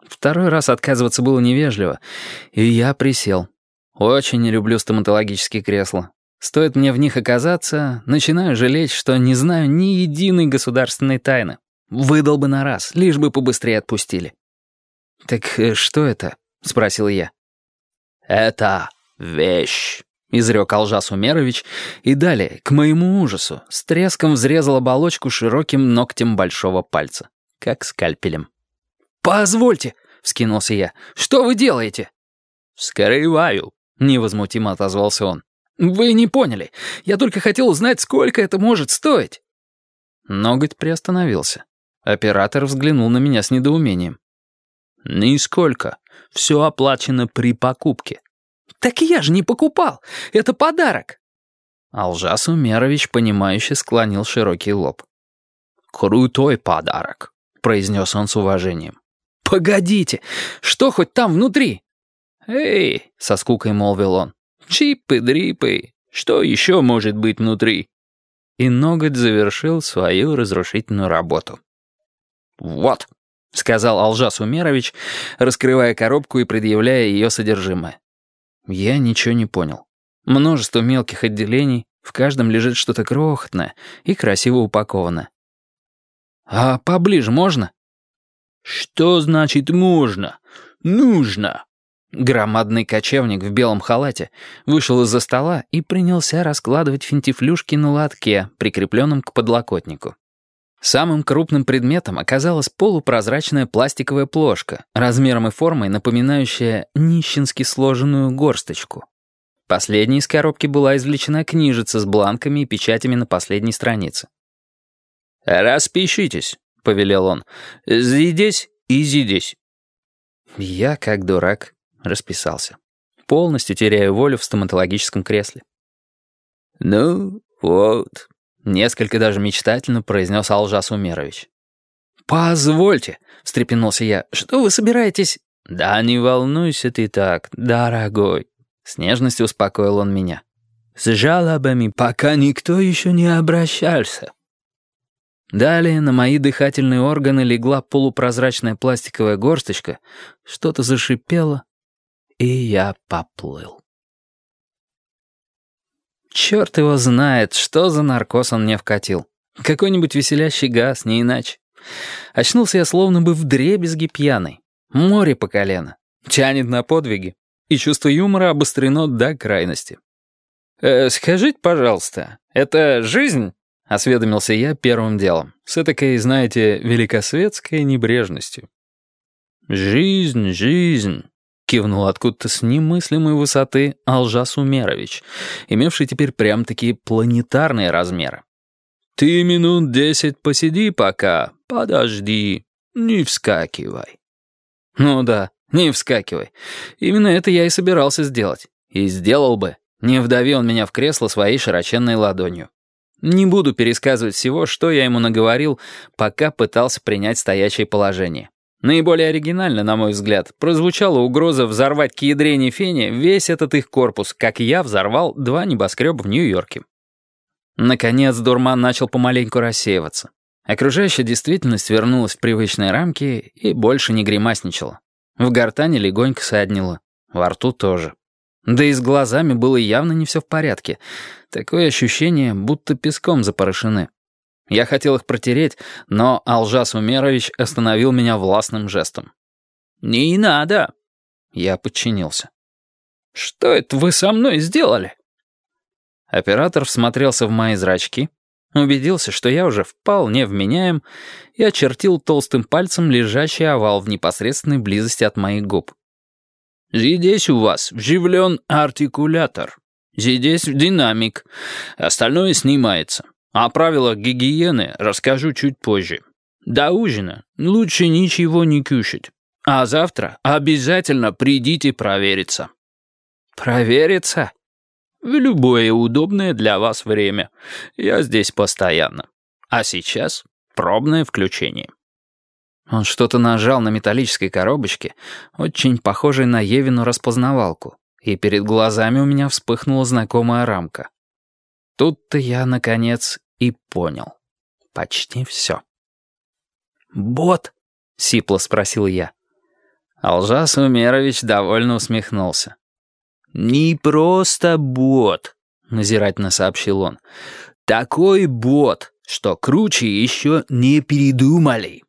Второй раз отказываться было невежливо, и я присел. Очень не люблю стоматологические кресла. Стоит мне в них оказаться, начинаю жалеть, что не знаю ни единой государственной тайны. Выдал бы на раз, лишь бы побыстрее отпустили. «Так что это?» — спросил я. «Это вещь», — изрек Алжас Умерович, и далее, к моему ужасу, с треском взрезал оболочку широким ногтем большого пальца, как скальпелем. «Позвольте», — вскинулся я, — «что вы делаете?» «Вскрываю», — невозмутимо отозвался он. «Вы не поняли. Я только хотел узнать, сколько это может стоить». Ноготь приостановился. Оператор взглянул на меня с недоумением. «Нисколько. Все оплачено при покупке». «Так я же не покупал. Это подарок». Алжас Умерович, понимающе склонил широкий лоб. «Крутой подарок», — произнес он с уважением. «Погодите, что хоть там внутри?» «Эй», — со скукой молвил он, — «чипы-дрипы, что еще может быть внутри?» И ноготь завершил свою разрушительную работу. «Вот», — сказал Алжас Умерович, раскрывая коробку и предъявляя ее содержимое. Я ничего не понял. Множество мелких отделений, в каждом лежит что-то крохотное и красиво упакованное. «А поближе можно?» «Что значит «можно»? Нужно!» Громадный кочевник в белом халате вышел из-за стола и принялся раскладывать финтифлюшки на лотке, прикрепленном к подлокотнику. Самым крупным предметом оказалась полупрозрачная пластиковая плошка, размером и формой напоминающая нищенски сложенную горсточку. Последней из коробки была извлечена книжица с бланками и печатями на последней странице. «Распишитесь», — повелел он, — «здесь и здесь». Я, как дурак, расписался. Полностью теряю волю в стоматологическом кресле. «Ну, вот», — несколько даже мечтательно произнес Алжас Умерович. «Позвольте», — встрепенулся я, — «что вы собираетесь...» «Да не волнуйся ты так, дорогой», — с нежностью успокоил он меня. «С жалобами пока никто еще не обращался». Далее на мои дыхательные органы легла полупрозрачная пластиковая горсточка, что-то зашипело, и я поплыл. Черт его знает, что за наркоз он мне вкатил. Какой-нибудь веселящий газ, не иначе. Очнулся я словно бы вдребезги пьяный. Море по колено. Тянет на подвиги. И чувство юмора обострено до крайности. «Скажите, пожалуйста, это жизнь?» — осведомился я первым делом, с этакой, знаете, великосветской небрежностью. «Жизнь, жизнь», — кивнул откуда-то с немыслимой высоты Алжас Умерович, имевший теперь прям-таки планетарные размеры. «Ты минут 10 посиди пока, подожди, не вскакивай». Ну да, не вскакивай. Именно это я и собирался сделать. И сделал бы, не вдави он меня в кресло своей широченной ладонью. Не буду пересказывать всего, что я ему наговорил, пока пытался принять стоячее положение. Наиболее оригинально, на мой взгляд, прозвучала угроза взорвать к ядрене фене весь этот их корпус, как я взорвал 2 небоскреба в Нью-Йорке. Наконец дурман начал помаленьку рассеиваться. Окружающая действительность вернулась в привычные рамки и больше не гримасничала. В гортани легонько саднило, во рту тоже. Да и с глазами было явно не все в порядке. Такое ощущение, будто песком запорошены. Я хотел их протереть, но Алжас Умерович остановил меня властным жестом. «Не надо!» Я подчинился. «Что это вы со мной сделали?» Оператор всмотрелся в мои зрачки, убедился, что я уже вполне вменяем, и очертил толстым пальцем лежащий овал в непосредственной близости от моих губ. «Здесь у вас вживлен артикулятор. Здесь динамик. Остальное снимается. О правилах гигиены расскажу чуть позже. До ужина лучше ничего не кушать. А завтра обязательно придите провериться». «Провериться?» «В любое удобное для вас время. Я здесь постоянно. А сейчас пробное включение». Он что-то нажал на металлической коробочке, очень похожей на Евину распознавалку, и перед глазами у меня вспыхнула знакомая рамка. Тут-то я, наконец, и понял. Почти все. «Бот?» — сипло спросил я. Алжас Умерович довольно усмехнулся. «Не просто бот», — назирательно сообщил он. «Такой бот, что круче еще не передумали».